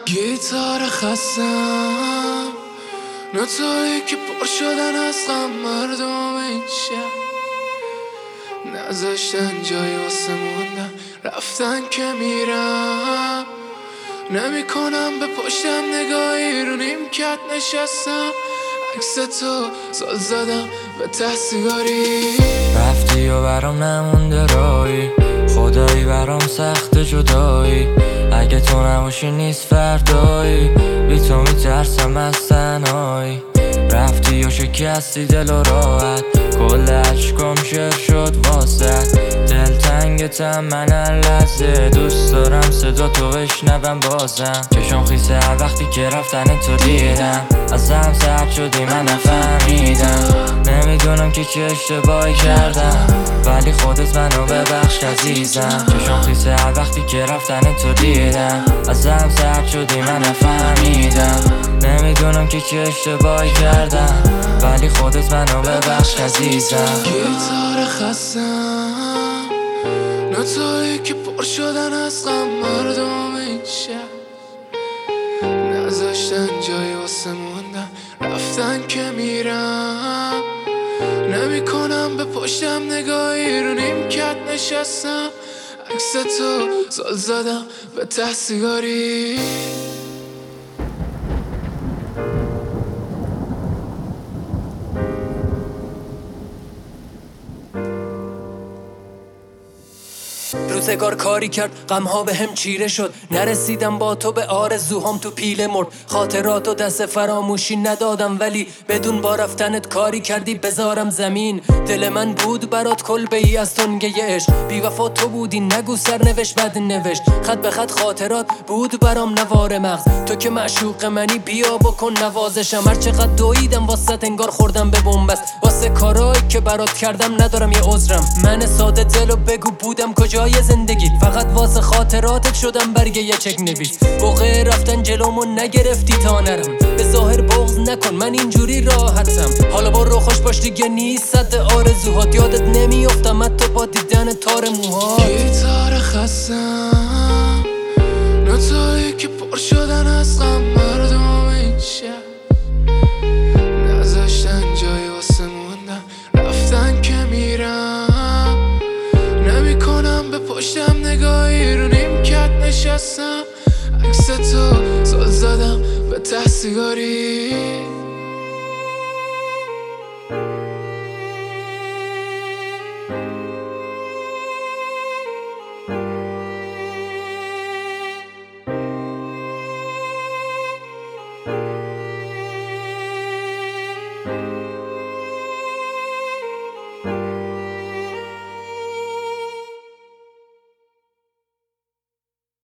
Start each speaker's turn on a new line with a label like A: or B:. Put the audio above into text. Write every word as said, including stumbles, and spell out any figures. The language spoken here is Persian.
A: گیتار خستم نوتایی که پر شدن از غم مردم این شهر نذاشتن جایی واسه موندن رفتن که میرم نمی کنم به پشتم نگاهی رو نیمکت نشستم عکس تو سال زدم به ته سیگاری
B: رفتی و برام نمونده رایی خدایی برام سخت جدایی اگه تو نباشی نیست فردایی بی تو میترسم از تنهایی رفتی و شکستی دل و راحت کل عشقم شعر شد واسه دل تنگتم من لحظه دوست دارم صدا تو بشنوم بازم چشم خیسه هر وقتی که رفتن تو دیدم ازم سرد شدی من نفهمیدم نمیدونم که چه اشتباهی کردم ولی خودت منو ببخش عزیزم چشم خیسه هر وقتی که رفتن تو دیدم ازم سرد شدی من نفهمیدم نمیدونم که چه اشتباهی کردم ولی خودت منو ببخش عزیزم
A: گیتار خستم نوتایی که پر شدن از غم مردم این شهر نذاشتن جایی واسه موندن رفتن که میرم نمی کنم به پشتم نگاهی رو نیمکت نشستم عکس تو سال زدم به ته سیگاری
C: روزگار کاری کرد غمها به هم چیره شد نرسیدم با تو به آرزوهام تو پیله مرد خاطرات و دست فراموشی ندادم ولی بدون با رفتنت کاری کردی بذارم زمین دل من بود برات کلبه ای از تنگه عشق بی وفا تو بودی نگو سرنوشت بد نوشت خط به خط خاطرات بود برام نوار مغز تو که معشوق منی بیا بکن نوازشم هر چقدر دویدم واسه انگار خوردم به بنبست واسه کارایی که برات کردم ندارم یه عذرم من ساده دلو بگو بودم کجای زندگی فقط واسه خاطراتت شدم برگه یه چک نویس موقع رفتن جلومو نگرفتی تا نرم به ظاهر بغض نکن من اینجوری راحتم حالا با رو خوش باش دیگه نیست صد آرزوهات یادت نمیافتم حتی با دیدن تار موهات
A: گیتار خستم نوتایی که پر شدن از غم مردم این شهر نذاشتن جایی واسه موندن رفتن که میرم نمی کنم به پشتم نگاهی رو نیمکت نشستم عکس تو سال زدم به ته سیگاری